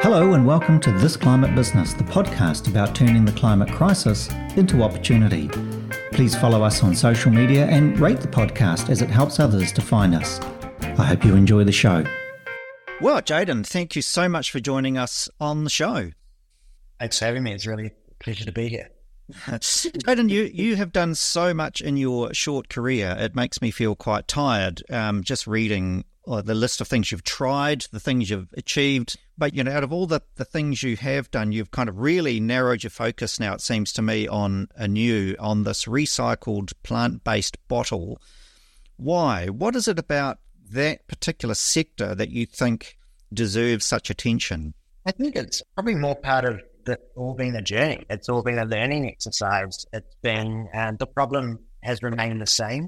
Hello and welcome to This Climate Business, the podcast about turning the climate crisis into opportunity. Please follow us on social media and rate the podcast as it helps others to find us. I hope you enjoy the show. Well, Jayden, thank you so much for joining us on the show. Thanks for having me. It's really a pleasure to be here. Jayden, you have done so much in your short career. It makes me feel quite tired just reading the list of things you've tried, the things you've achieved. But, out of all the things you have done, you've kind of really narrowed your focus now, it seems to me, on this recycled plant-based bottle. Why? What is it about that particular sector that you think deserves such attention? I think it's probably more part of all been a journey. It's all been a learning exercise. It's been, the problem has remained the same.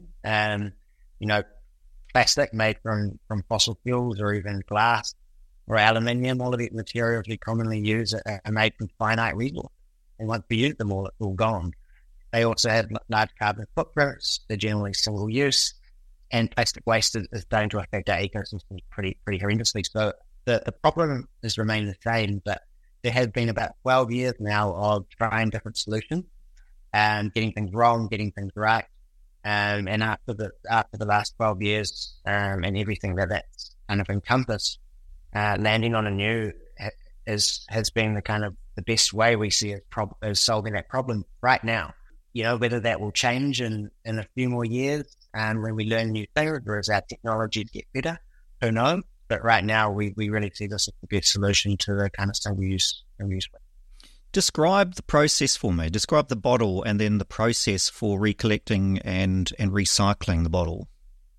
Plastic made from fossil fuels or even glass or aluminium, all of the materials we commonly use are made from finite resources. And once we use them all, it's all gone. They also have large carbon footprints. They're generally single use. And plastic waste is starting to affect our ecosystems pretty horrendously. So the problem has remained the same, but there has been about 12 years now of trying different solutions and getting things wrong, getting things right. And after the last 12 years and everything that's kind of encompassed, landing on a new has been the best way we see as solving that problem right now. Whether that will change in a few more years when we learn new things or as our technologies get better, who knows? But right now we really see this as the best solution to the kind of single use. Describe the process for me. Describe the bottle and then the process for recollecting and recycling the bottle.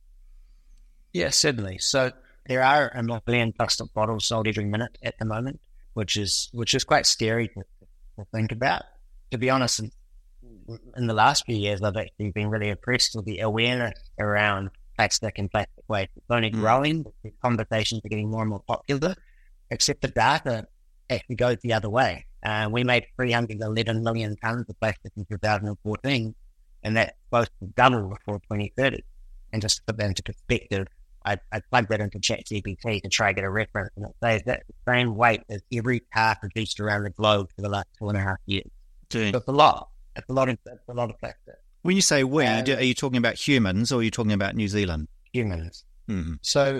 Yeah, certainly. So there are 1 million plastic bottles sold every minute at the moment, which is quite scary to think about. To be honest, in the last few years, I've actually been really impressed with the awareness around plastic and plastic waste. It's only growing. The conversations are getting more and more popular, except the data actually goes the other way. We made 311 million tonnes of plastic in 2014, and that's supposed to double before 2030. And just to put that into perspective, I plugged that into ChatGPT to try to get a reference, and it says that's the same weight as every car produced around the globe for the last 2.5 years. So it's a lot. It's a lot of plastic. When you say we, are you talking about humans or are you talking about New Zealand? Humans. Mm-hmm. So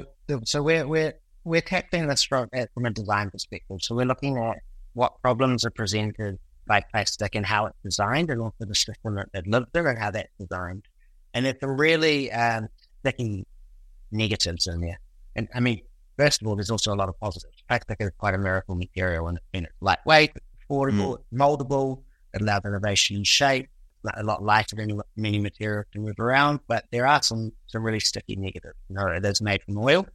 we're tackling this from a design perspective. So we're looking at what problems are presented by plastic and how it's designed, and also the system that lives there and how that's designed. And there's some really sticky negatives in there. And I mean, first of all, there's also a lot of positives. Plastic is quite a miracle material, and it's lightweight, it's affordable, it's moldable, it allows innovation in shape, a lot lighter than many materials to move around. But there are some really sticky negatives. It is made from oil,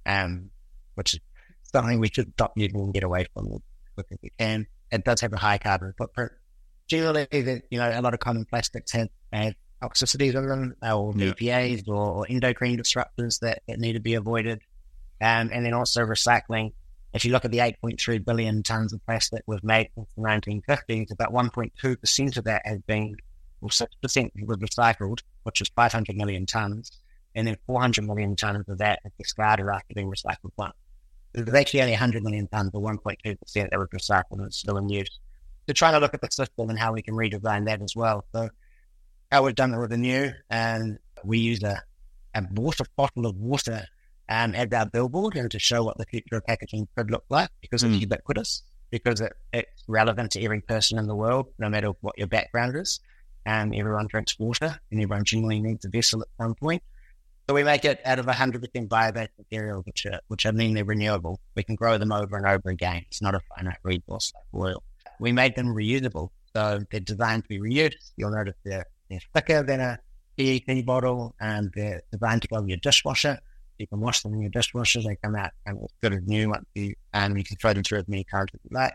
which is something we should stop using and get away from as quick as we can. It does have a high carbon footprint. Generally, a lot of common plastics have toxicities in them, or BPAs or endocrine disruptors that need to be avoided. And then also recycling. If you look at the 8.3 billion tonnes of plastic we've made since the 1950s, about 1.2% of that has been, or 6% was recycled, which is 500 million tonnes. And then 400 million tonnes of that is discarded after being recycled once. There's actually only 100 million tonnes, or 1.2% that was recycled and still in use. So trying to look at the system and how we can redesign that as well. So how we've done it with the new, and we use a bottle of water as our billboard, and to show what the future of packaging could look like, because it's ubiquitous, because it's relevant to every person in the world, no matter what your background is. Everyone drinks water, and everyone generally needs a vessel at some point. So we make it out of 100% bio-based materials, which I mean they're renewable. We can grow them over and over again. It's not a finite resource like oil. We made them reusable, so they're designed to be reused. You'll notice they're thicker than a PET bottle, and they're designed to go in your dishwasher. You can wash them in your dishwasher. They come out as good as new once you can throw them through as many times as you like.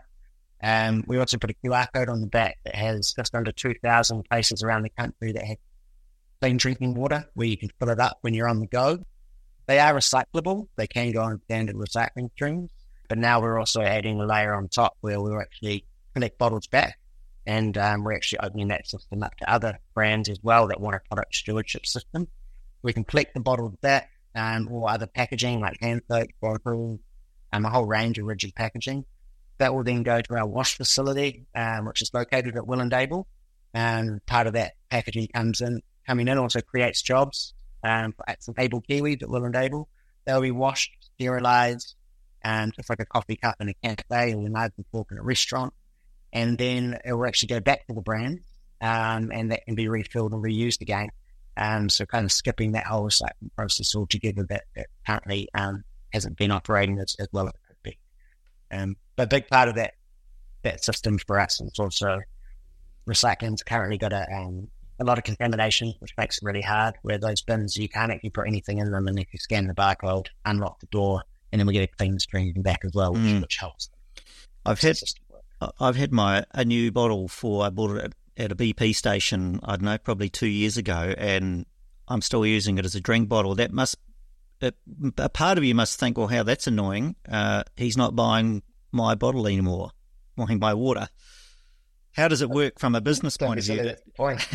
We also put a QR code on the back that has just under 2,000 places around the country that have clean drinking water where you can fill it up when you're on the go. They are recyclable. They can go on standard recycling streams. But now we're also adding a layer on top where we'll actually collect bottles back. And we're actually opening that system up to other brands as well that want a product stewardship system. We can collect the bottles back, or other packaging like hand soap, bottles, a whole range of rigid packaging. That will then go to our wash facility, which is located at Whillandable. And part of that packaging coming in also creates jobs for some able Kiwis at Whillandable. They'll be washed, sterilised, just like a coffee cup in a cafe or a knife and fork in a restaurant. And then it will actually go back to the brand, and that can be refilled and reused again. So kind of skipping that whole recycling process altogether that currently hasn't been operating as well as it could be. But a big part of that system for us is also recycling's currently got a lot of contamination, which makes it really hard, where those bins, you can't actually put anything in them, and if you scan the barcode, unlock the door, and then we get a clean stream back as well, which helps. I've had a new bottle I bought it at a BP station, I don't know, probably 2 years ago, and I'm still using it as a drink bottle. A part of you must think, well, how that's annoying. He's not buying my bottle anymore, buying my water. How does it work from a business point of view? That's the point.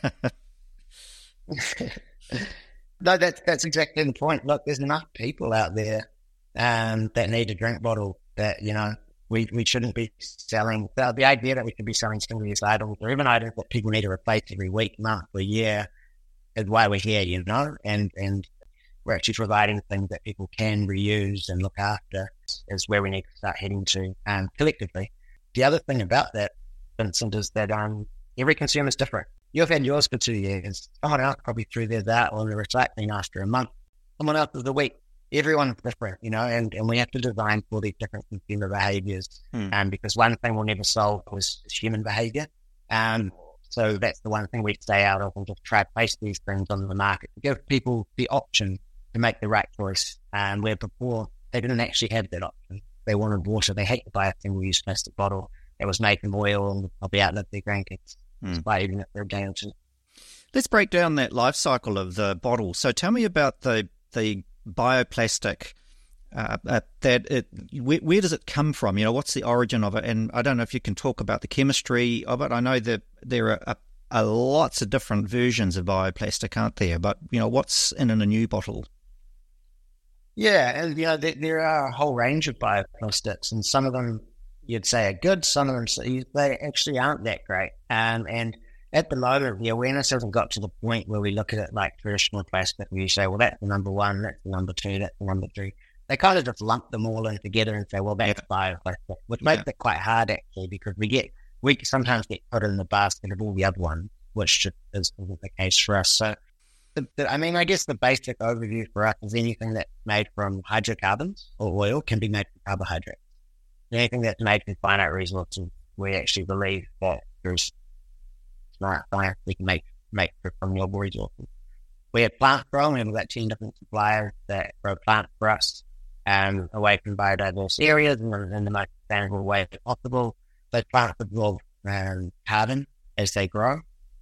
No, that's exactly the point. Look, there's enough people out there that need a drink bottle that, we shouldn't be selling. The idea that we should be selling single-use items or even items that people need to replace every week, month, or year is why we're here, and we're actually providing things that people can reuse and look after is where we need to start heading to collectively. The other thing about that, Vincent, is that every consumer is different. You've had yours for 2 years. Someone else probably threw theirs out on the recycling after a month. Someone else is a week. Everyone's different, and we have to design for these different consumer behaviours. Because one thing we'll never solve is human behaviour. So that's the one thing we stay out of and just try to place these things on the market to give people the option to make the right choice. Where before they didn't actually have that option. They wanted water. They hate to buy a single-use plastic bottle that was made from oil and probably outlived their grandkids. Despite even if they're down to. Let's break down that life cycle of the bottle. So tell me about the bioplastic. Where does it come from? What's the origin of it? And I don't know if you can talk about the chemistry of it. I know that there are lots of different versions of bioplastic, aren't there? But what's in a new bottle? Yeah, and there are a whole range of bioplastics, and some of them you'd say are good, some of them they actually aren't that great. And at the moment, the awareness hasn't got to the point where we look at it like traditional plastic, where you say, well, that's the number one, that's the number two, that's the number three. They kind of just lump them all in together and say, well, that's bioplastic, which makes it quite hard, actually, because we sometimes get put in the basket of all the other ones, which isn't the case for us. So, I guess the basic overview for us is anything that's made from hydrocarbons or oil can be made from carbohydrates. Anything that's made from finite resources, we actually believe that there's smart science we can make from renewable resources. We have plant growing. We have about 10 different suppliers that grow plants for us away from biodiverse areas and in the most sustainable way possible. Those plants absorb carbon as they grow.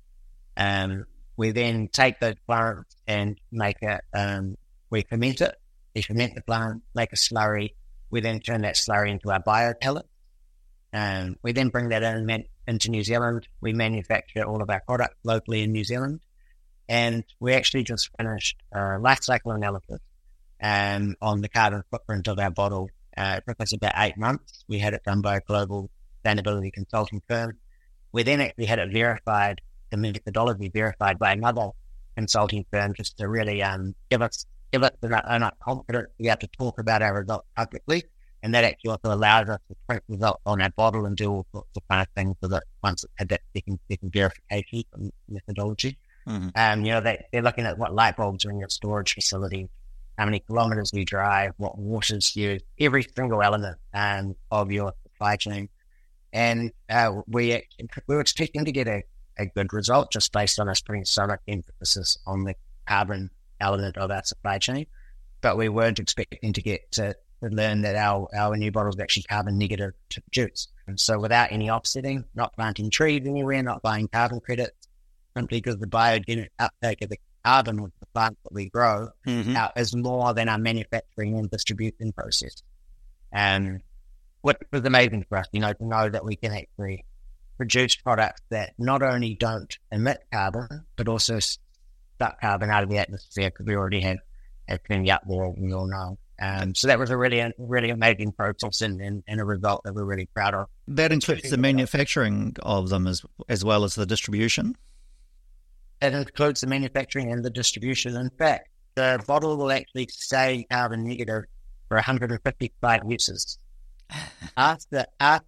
We then take those plants and make it, we ferment it. We ferment the plant, make a slurry. We then turn that slurry into our biopellet. We then bring that into New Zealand. We manufacture all of our products locally in New Zealand. And we actually just finished life cycle analysis on the carbon footprint of our bottle. It took us about 8 months. We had it done by a global sustainability consulting firm. We then actually had it verified, the methodology verified by another consulting firm, just to really give us enough confidence to be able to talk about our results publicly. And that actually also allows us to print results on our bottle and do all sorts of kind of things so that once it had that second verification methodology. They're looking at what light bulbs are in your storage facility, how many kilometers you drive, what water's used, every single element of your supply chain. And we were expecting to get a good result just based on us putting so much emphasis on the carbon element of our supply chain. But we weren't expecting to get to learn that our new bottle is actually carbon negative to produce. And so without any offsetting, not planting trees anywhere, not buying carbon credits, simply because the biogenic uptake of the carbon with the plants that we grow is more than our manufacturing and distribution process. And what was amazing for us, to know that we can actually produce products that not only don't emit carbon, but also suck carbon out of the atmosphere, because we already have plenty up there, as we all know. So that was a really amazing process and a result that we're really proud of. That includes the manufacturing of them as well as the distribution? It includes the manufacturing and the distribution. In fact, the bottle will actually stay carbon negative for 155 uses. After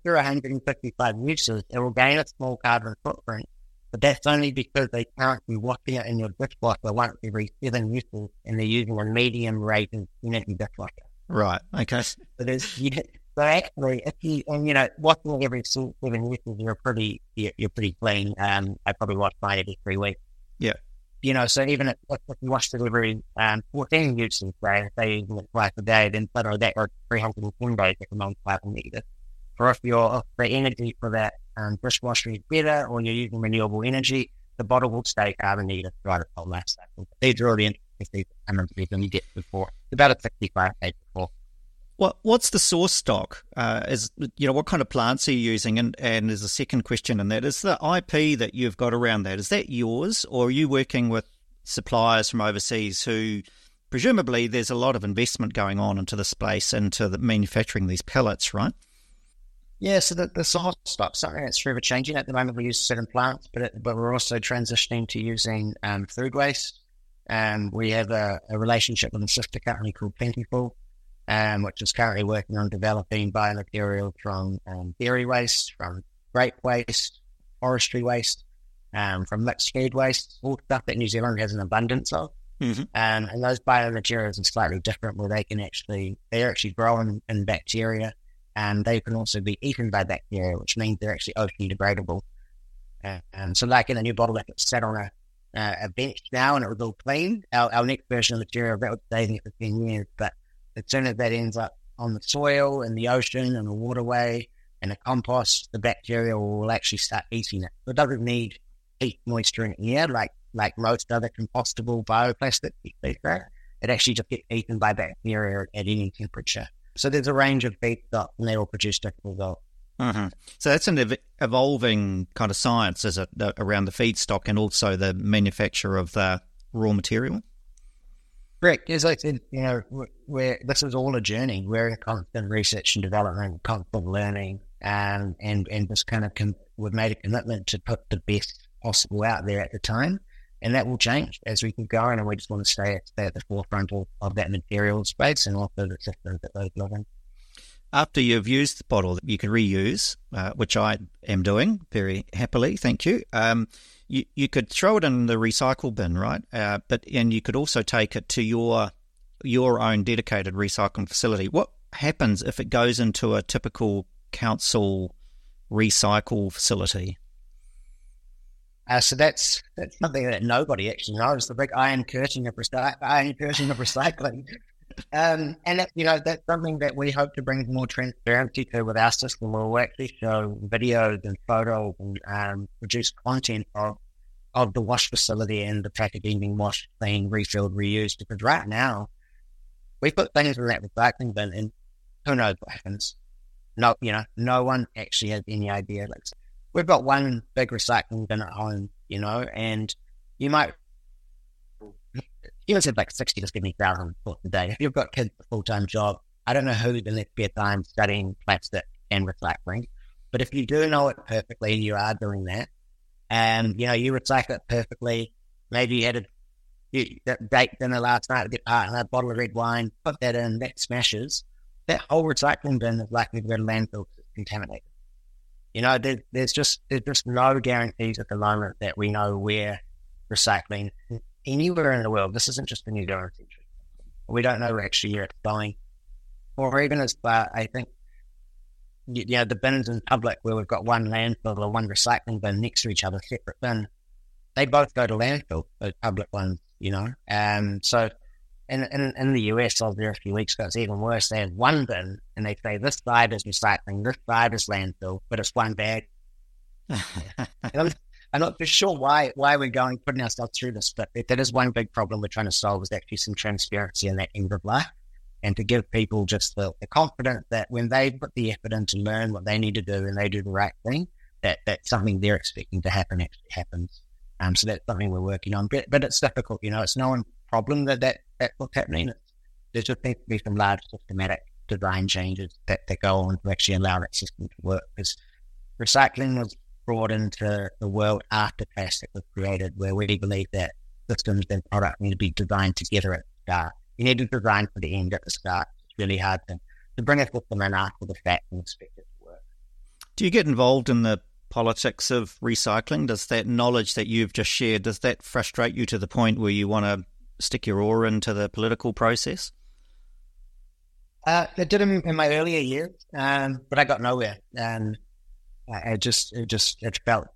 155 uses, it will gain a small carbon footprint, but that's only because they can't be washing it in your dishwasher once every 7 uses, and they're using a medium rated energy dishwasher. Right. Okay. So actually, if you washing it every 7 uses, you're pretty clean. I probably wash mine every 3 weeks. Yeah. So even if you wash it every 14 uses, right, say using it twice a day, then suddenly that goes 310 days if amount of carbon negative. Or if the energy for that dishwasher is better, or you're using renewable energy, the bottle will stay carbon negative throughout its whole life cycle. These are all the interesting things you get before. It's about a 65 days before. What's the source stock? What kind of plants are you using? And there's a second question in that. Is the IP that you've got around that, is that yours, or are you working with suppliers from overseas who, presumably there's a lot of investment going on into the space, into the manufacturing these pellets, right? Yeah, so the source stock, something that's forever changing. At the moment, we use certain plants, but we're also transitioning to using food waste. We have a relationship with a sister company called Plentiful, which is currently working on developing biomaterials from dairy waste, from grape waste, forestry waste, from mixed food waste, all stuff that New Zealand has an abundance of. Mm-hmm. And those biomaterials are slightly different, where they're actually grown in bacteria, and they can also be eaten by bacteria, which means they're actually ocean degradable. So like in a new bottle, if it's sat on a bench now and it was all clean, our next version of material, that would stay there for 10 years. But as soon as that ends up on the soil, in the ocean, in the waterway, in a compost, the bacteria will actually start eating it. So it doesn't need heat, moisture, and air like most other compostable bioplastics. It actually just gets eaten by bacteria at any temperature. So there's a range of feedstock, and they all produce different results. Mm-hmm. So that's an evolving kind of science, is it, around the feedstock and also the manufacture of the raw material? Correct. As I said, this is all a journey. We're in constant research and development, constant learning, and just kind of we've made a commitment to put the best possible out there at the time, and that will change as we keep going. And we just want to stay at the forefront of that material space and also the systems that those live in. After you've used the bottle that you can reuse, which I am doing very happily, thank you. You could throw it in the recycle bin, right? And you could also take it to your own dedicated recycling facility. What happens if it goes into a typical council recycle facility? So that's something that nobody actually knows. The big iron curtain of recycling. And that's something that we hope to bring more transparency to with our system. We'll actually show videos and photos and produce content of the wash facility and the packaging being washed, cleaned, refilled, reused. Because right now, we put things in that recycling bin, and who knows what happens? No one actually has any idea. Like, we've got one big recycling bin at home, and you might. Said like 60 to 70,000 thoughts a day. If you've got kids, a full-time job, I don't know who's in their spare time studying plastic and recycling, but if you do know it perfectly and you are doing that, and you recycle it perfectly, maybe you had a date dinner last night with your partner, a bottle of red wine, put that in, that smashes, that whole recycling bin is likely to go to landfill because it's contaminated. There's just no guarantees at the moment that we know where recycling anywhere in the world. This isn't just a New Zealand situation. We don't know actually where it's going. Or even as far, I think, the bins in public where we've got one landfill or one recycling bin next to each other, separate bin, they both go to landfill, those public ones, So in the US, I was there a few weeks ago, it's even worse. They have one bin and they say this side is recycling, this side is landfill, but it's one bag. I'm not too sure why we're putting ourselves through this, but that is one big problem we're trying to solve, is actually some transparency in that end of life, and to give people just the confidence that when they put the effort in to learn what they need to do and they do the right thing, that something they're expecting to happen actually happens. So that's something we're working on, but it's difficult. It's no one's problem that's what's happening. It's there just needs to be some large systematic design changes that go on to actually allow that system to work. Because recycling was brought into the world after plastic was created, where we believe that systems and products need to be designed together at the start. You need to design for the end at the start. It's really hard to bring a system in after the fact and expect it to work. Do you get involved in the politics of recycling? Does that knowledge that you've just shared, does that frustrate you to the point where you want to stick your oar into the political process? It did in my earlier years, but I got nowhere. And I felt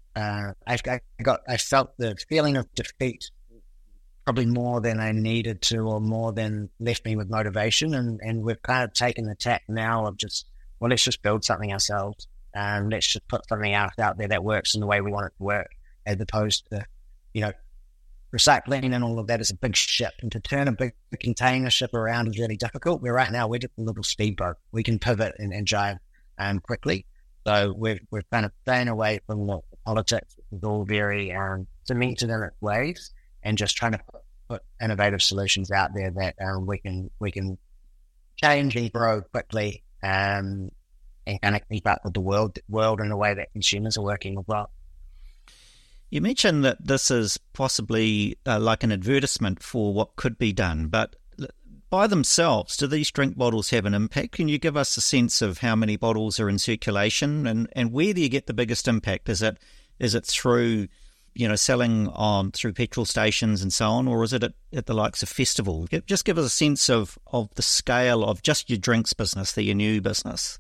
I felt the feeling of defeat probably more than I needed to, or more than left me with motivation. And we've kind of taken the tack now of just, well, let's just build something ourselves. Let's just put something out there that works in the way we want it to work, as opposed to, recycling and all of that is a big ship. And to turn a big container ship around is really difficult. Right now, we're just a little speedboat. We can pivot and jive quickly. So we're kind of staying away from the politics, which is all very cemented in its ways, and just trying to put innovative solutions out there that we can change and grow quickly, and kind of keep up with the world in a way that consumers are working as well. You mentioned that this is possibly like an advertisement for what could be done, but by themselves, do these drink bottles have an impact? Can you give us a sense of how many bottles are in circulation, and where do you get the biggest impact? Is it through, selling through petrol stations and so on, or is it at the likes of festivals? Just give us a sense of the scale of just your drinks business, your new business.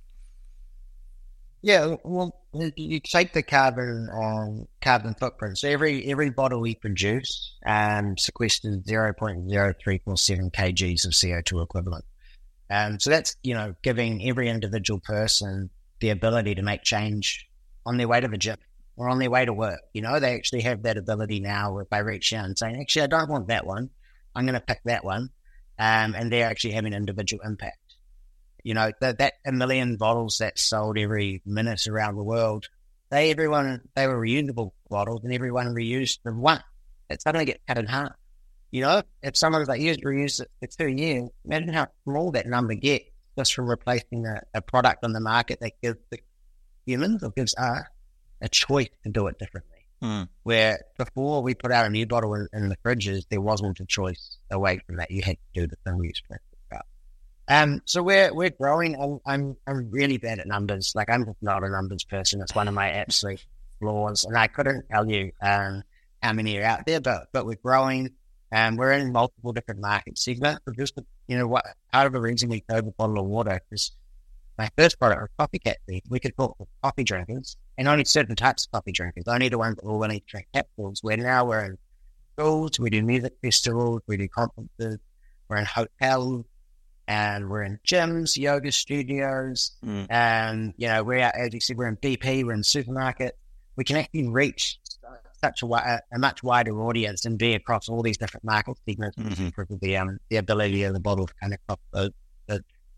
Yeah, well, you take the carbon footprint. So every bottle we produce sequesters 0.0347 kgs of CO2 equivalent. So that's, giving every individual person the ability to make change on their way to the gym or on their way to work. They actually have that ability now by reaching out and saying, actually, I don't want that one. I'm going to pick that one. And they're actually having individual impact. That 1 million bottles that's sold every minute around the world, they were reusable bottles, and everyone reused the one. It suddenly gets cut in half. If someone's reused it for 2 years, imagine how small that number gets just from replacing a product on the market that gives the humans, or gives us, a choice to do it differently. Where before we put out a new bottle in the fridges, there wasn't a choice away from that. You had to do the single-use plastic cup. So we're growing. I'm really bad at numbers. I'm just not a numbers person. It's one of my absolute flaws, and I couldn't tell you how many are out there. But we're growing, and we're in multiple different market segments. But just part of the reason we chose a bottle of water is my first product was coffee capsules. We could talk to coffee drinkers, and only certain types of coffee drinkers, only the ones that were willing to drink capsules. Where now we're in schools, we do music festivals, we do conferences, we're in hotels. And we're in gyms, yoga studios, and we're out, as you said, we're in BP, we're in supermarket. We can actually reach such a much wider audience and be across all these different market segments because of the ability of the bottle to kind of cross those.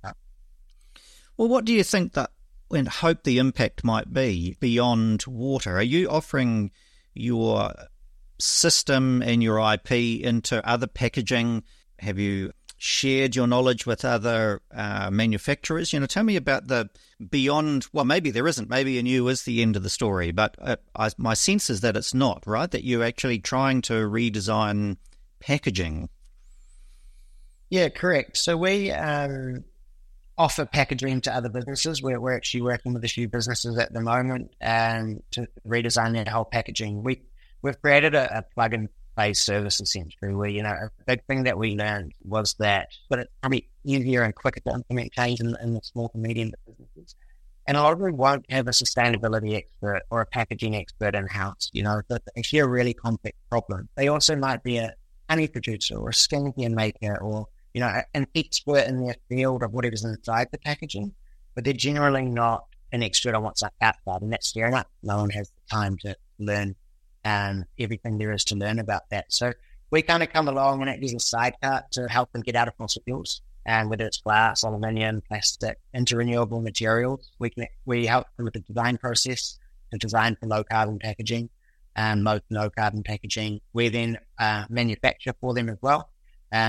Well, what do you think that and hope the impact might be beyond water? Are you offering your system and your IP into other packaging? Have you shared your knowledge with other manufacturers? Tell me about the beyond. Well, maybe there isn't. Maybe Anew is the end of the story, but my sense is that it's not, right? That you're actually trying to redesign packaging. Yeah, correct. So we offer packaging to other businesses. We're actually working with a few businesses at the moment to redesign their whole packaging. We've created a plug-and-play service, essentially, where, a big thing that we learned was that, but it's probably easier and quicker to implement change in the small to medium businesses. And a lot of them won't have a sustainability expert or a packaging expert in-house. It's actually a really complex problem. They also might be a honey producer or a skincare maker or, an expert in their field of whatever's inside the packaging, but they're generally not an expert on what's outside, and that's fair enough. No one has the time to learn everything there is to learn about that. So we kind of come along and act as a sidecar to help them get out of fossil fuels, and whether it's glass, aluminium, plastic, into renewable materials. We help them with the design process to design for low carbon packaging and no carbon packaging. We then manufacture for them as well, to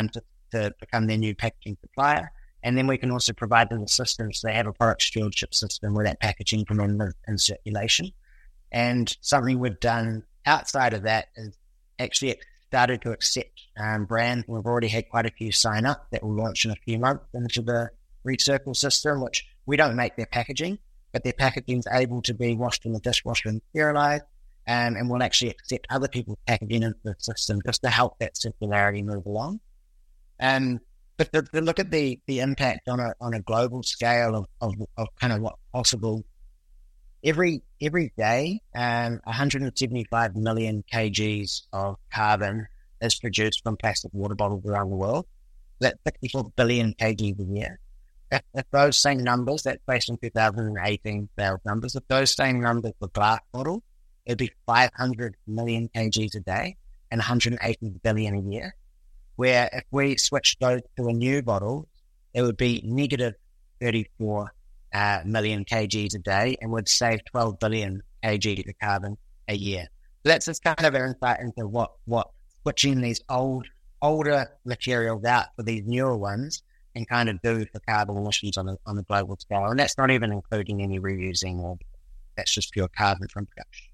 to become their new packaging supplier. And then we can also provide them the systems. They have a product stewardship system where that packaging can live in circulation. And something we've done outside of that is actually started to accept brands. We've already had quite a few sign up that will launch in a few months into the Recircle system, which we don't make their packaging, but their packaging is able to be washed in the dishwasher and sterilized. And we'll actually accept other people's packaging into the system just to help that circularity move along. But to look at the impact on a global scale of kind of what's possible, every day, 175 million kgs of carbon is produced from plastic water bottles around the world. That's 64 billion kgs a year. If those same numbers, that's based on 2018 sales numbers, if those same numbers were glass bottles, it'd be 500 million kgs a day and 180 billion a year. Where if we switched those to a new bottle, it would be negative 34 million kgs a day and would save 12 billion kg of carbon a year. So that's just kind of an insight into what switching these older materials out for these newer ones and kind of do for carbon emissions on a global scale. And that's not even including any reusing, or that's just pure carbon from production.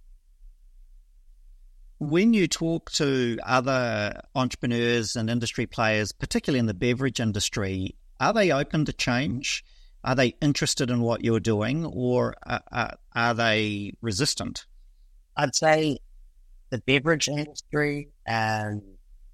When you talk to other entrepreneurs and industry players, particularly in the beverage industry, are they open to change? Are they interested in what you're doing, or are they resistant? I'd say the beverage industry, there's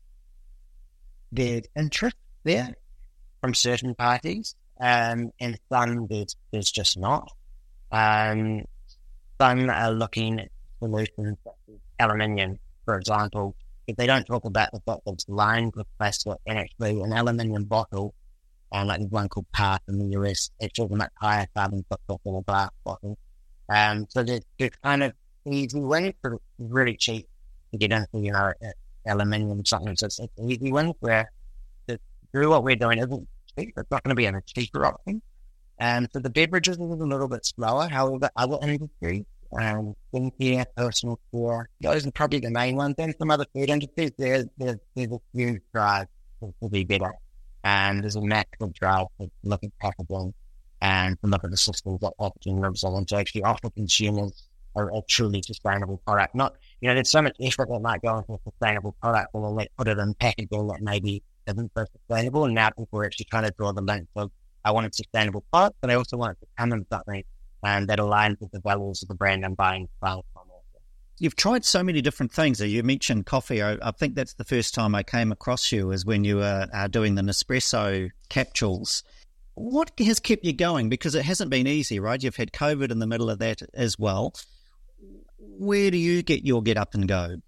interest there from certain parties, and some there's just not. Some are looking at solutions such as aluminium, for example. If they don't talk about the fact that it's lined with plastic, and actually an aluminium bottle, like there's one called PART in the US, it's a much higher carbon footprint than a glass bottle. So there's kind of easy wins, but it's really cheap to get into, aluminium something. So it's easy wins where through what we're doing isn't cheap. It's not going to be a cheaper option. So the beverages is a little bit slower. However, other industries, skincare, personal care, those are probably the main ones. Then some other food industries, there's a few drives to be better. And there's a massive drive to look at packaging and to look at the systems that packaging lives on, to actually offer consumers a truly sustainable product. Not, there's so much effort that might go into a sustainable product, and then they put it in packaging that maybe isn't so sustainable. And now people are actually trying to draw the link of, I want a sustainable product, but I also want it to come in something that aligns with the values of the brand I'm buying from. You've tried so many different things. You mentioned coffee. I think that's the first time I came across you, is when you were doing the Nespresso capsules. What has kept you going? Because it hasn't been easy, right? You've had COVID in the middle of that as well. Where do you get your get up and go?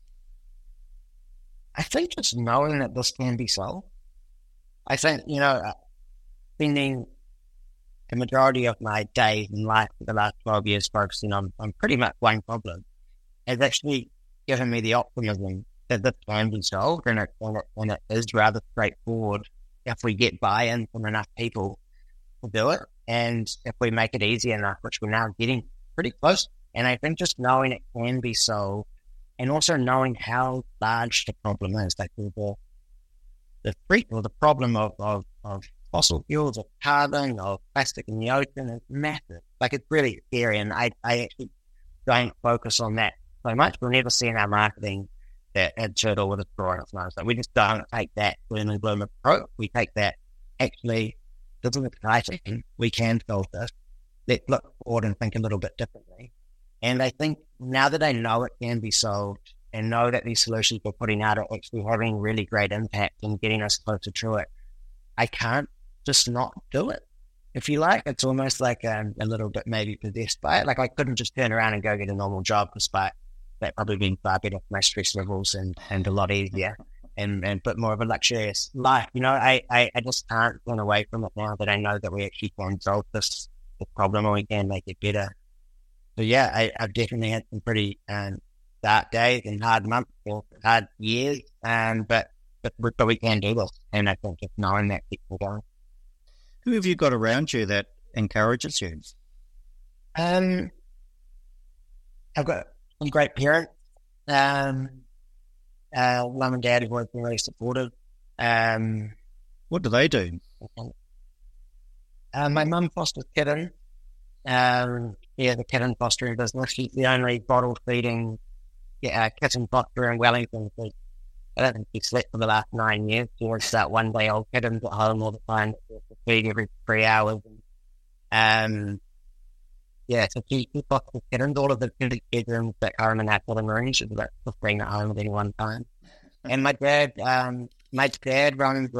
I think just knowing that this can be solved. I think, spending the majority of my days in life for the last 12 years focusing on pretty much one problem has actually given me the optimism that this can be solved, and it is rather straightforward if we get buy-in from enough people to do it, and if we make it easy enough, which we're now getting pretty close. And I think just knowing it can be solved, and also knowing how large the problem is, like the threat or the problem of fossil fuels, of carbon, of plastic in the ocean is massive. Like, it's really scary, and I actually don't focus on that so much. We'll never see in our marketing that Ed Turtle with a straw in its nose. Like, we just don't take that gloom and gloom approach. We take that, actually, this is exciting. We can solve this. Let's look forward and think a little bit differently. And I think now that I know it can be solved, and know that these solutions we're putting out are actually having really great impact and getting us closer to it, I can't just not do it. If you like, it's almost like a little bit maybe possessed by it. Like, I couldn't just turn around and go get a normal job, despite that probably being far better for my stress levels and a lot easier and a bit more of a luxurious life. I just can't run away from it now that I know that we actually can solve this problem, and we can make it better. So yeah, I've definitely had some pretty dark days and hard months or hard years, but we can do this. And I think just knowing that keeps me going. Who have you got around you that encourages you? I've got some great parents. Mum and dad have always been really supportive. What do they do? My mum fosters kittens. The kitten fostering business. She's the only bottle feeding kitten fosterer in Wellington. So I don't think she slept for the last 9 years. She wants that 1 day old kittens at home all the time to feed every 3 hours. So she fosters kittens. All of the bedrooms that Carmen and Apple and Marine, she's about 15 at home at any one time. And my dad runs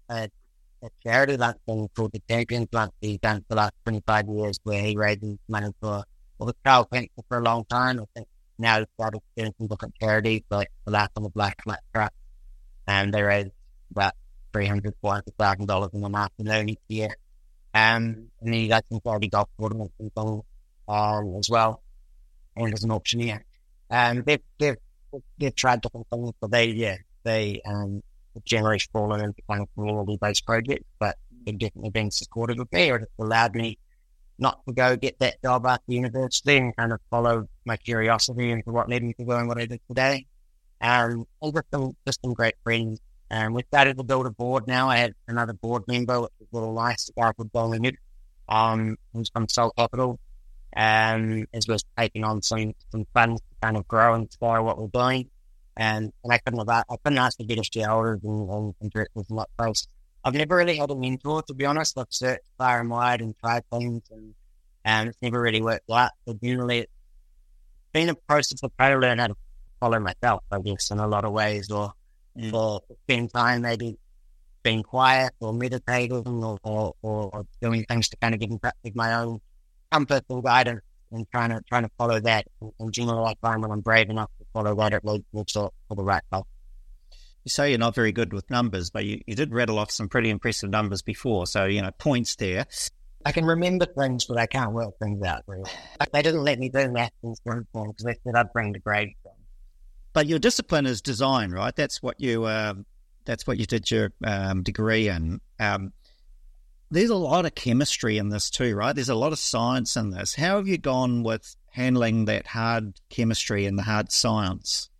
a charity luncheon called the Champions Lunch he's done for the last 25 years, where he raises money for the child cancer for a long time. I think now he's started doing some different charities, like the last on the Black Flat Truck, and they raise about $300,000-$400,000 in an afternoon each year. And then he does some charity golf tournaments and things as well, and as an auctioneer. They've tried different things, but they generally fallen into kind of community-based projects, but they've definitely been supportive of me, or it's allowed me not to go get that job after university and kind of follow my curiosity into what led me to doing what I did today. And just some great friends. We started to build a board now. I had another board member, which was a little nice, a guy called Donald Newt, who's from Soul Capital, as we're taking on some funds to kind of grow and inspire what we're doing. And I couldn't ask for better shareholders and directors and that place. I've never really had a mentor, to be honest. I've searched far and wide and tried things, and it's never really worked out. So generally, it's been a process of trying to learn how to follow myself, I guess, in a lot of ways, or spend time maybe being quiet or meditating or doing things to kind of get in touch with my own comfort and guidance, and trying to follow that. And generally, I find when I'm brave enough to follow that, it leads me to the right path. You say you're not very good with numbers, but you did rattle off some pretty impressive numbers before, so, points there. I can remember things, but I can't work things out really. They didn't let me do maths in school because they said I'd bring the grades from. But your discipline is design, right? That's what you did your degree in. There's a lot of chemistry in this too, right? There's a lot of science in this. How have you gone with handling that hard chemistry and the hard science?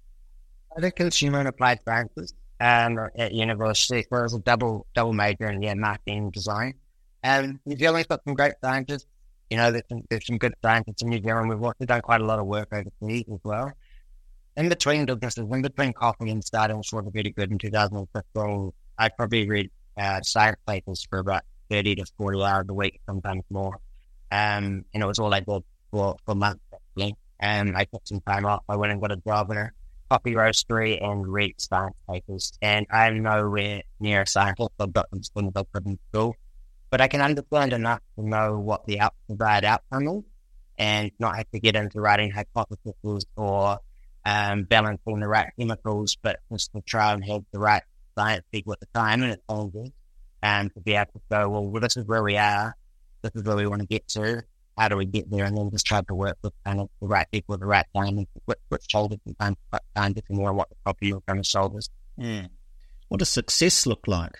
I did consumer and applied sciences at university, where I was a double major in marketing and design. New Zealand's got some great scientists. There's some good scientists in New Zealand. We've also done quite a lot of work overseas as well. In between coffee and starting sort of really good in 2015, I probably read science papers for about 30 to 40 hours a week, sometimes more. And it was all I did for months, actually. And I took some time off. I went and got a job in a coffee roastery and read science papers. And I'm nowhere near a scientist. I've got some things I couldn't do. But I can understand enough to know what the desired outcome is, and not have to get into writing hypotheses or balancing the right chemicals, but just to try and have the right science people at the time, and it's all good. And to be able to go, well, this is where we are, this is where we want to get to, how do we get there? And then just try to work with kind of the right people at the right time, and which shoulders and time depending on what the problem you're going to solve is. What does success look like?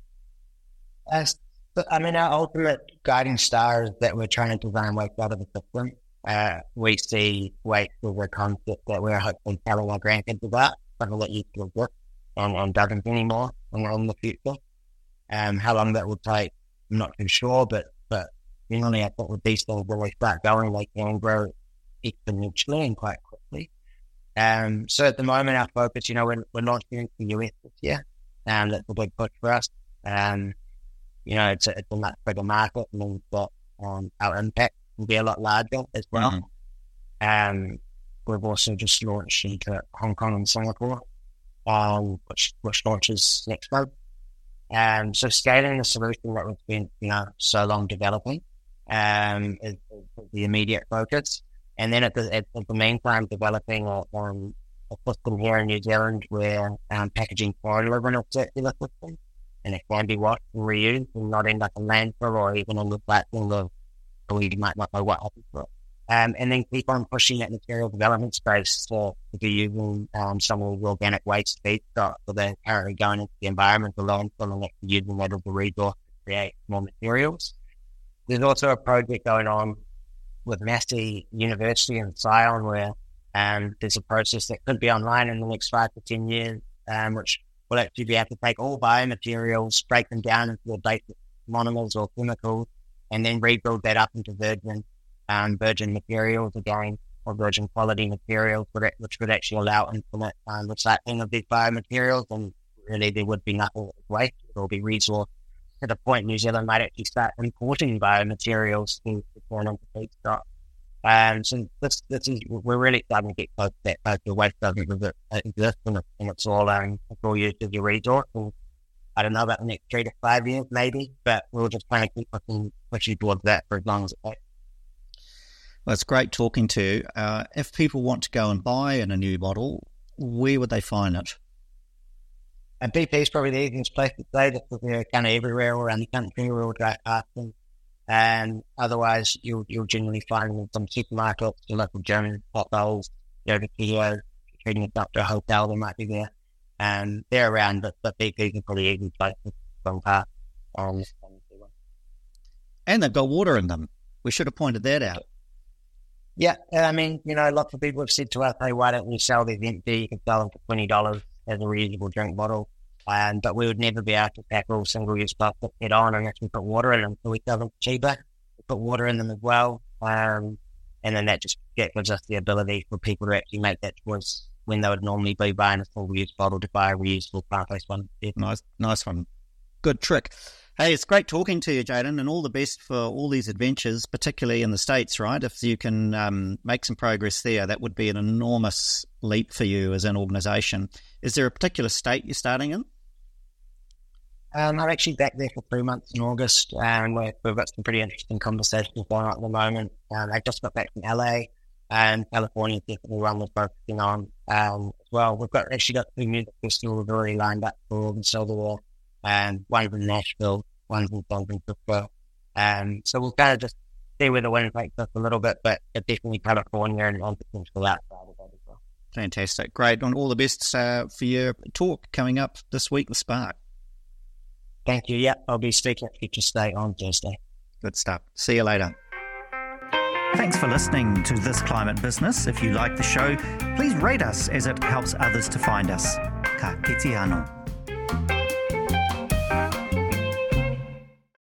Our ultimate guiding star is that we're trying to design waste out of the system. We see waste as a concept that we're hopefully telling our grandkids about, something that used to exist and doesn't anymore in the future. How long that will take, I'm not too sure, but generally I think with these things, when we start going, they can grow exponentially and quite quickly. So at the moment, our focus, we're launching into the US this year, and that's a big push for us. It's a much bigger market, and means that our impact can be a lot larger as well. We've also just launched into Hong Kong and Singapore, which launches next month. So scaling the solution that we've been, so long developing, is the immediate focus. And then at the meantime, developing a system here in New Zealand where packaging can live in a circular system, and it can be washed and reused and not end up in landfill or even on the platform of we might not know what happens to it. And then keep on pushing that material development space to be using some of the organic waste feedstock that they're currently going into the environment, the landfill, and actually using that as a resource to create more materials. There's also a project going on with Massey University in Sion where there's a process that could be online in the next 5 to 10 years, which we'll actually be able to take all biomaterials, break them down into the basic monomers or chemicals, and then rebuild that up into virgin materials again, or virgin quality materials, which would actually allow infinite recycling of these biomaterials, and really there would be nothing waste. It will be resourced to the point New Zealand might actually start importing biomaterials to turn into feedstock. So this is, we're really starting to get close to that, but the waste doesn't exist, and it's all used as a resource. And I don't know about the next 3 to 5 years, maybe, but we'll just kind of keep pushing towards that for as long as it takes. Well, it's great talking to you. If people want to go and buy in a new model, where would they find it? BP is probably the easiest place to say, just because they're kind of everywhere around the country. We'll drive past them. And otherwise, you'll generally find them in some supermarkets, your local German hot bowls, the Kia, treating it up to a hotel, they might be there. And they're around, but BP is probably easy place to go past. And they've got water in them. We should have pointed that out. Yeah, I mean, lots of people have said to us, hey, why don't we sell these empty? You can sell them for $20 as a reusable drink bottle. But we would never be able to tackle single-use plastic head on unless we put water in them. So we sell them cheaper. We put water in them as well. And then that gives us the ability for people to actually make that choice when they would normally be buying a single-use bottle to buy a reusable plant-based one. Yeah. Nice one. Good trick. Hey, it's great talking to you, Jayden, and all the best for all these adventures, particularly in the States, right? If you can make some progress there, that would be an enormous leap for you as an organisation. Is there a particular state you're starting in? I'm actually back there for 3 months in August, and we've got some pretty interesting conversations going on at the moment. I just got back from LA, and California is definitely one we're focusing on as well. We've actually got 2 music festivals already lined up for August over there, and one's in Nashville, one's in San Francisco. So we'll kind of just see where the wind takes us a little bit, but definitely California and potential outside of that as well. Fantastic. Great. And all the best for your talk coming up this week with Spark. Thank you. Yeah, I'll be speaking at Future State on Thursday. Good stuff. See you later. Thanks for listening to This Climate Business. If you like the show, please rate us as it helps others to find us. Ka kite anō.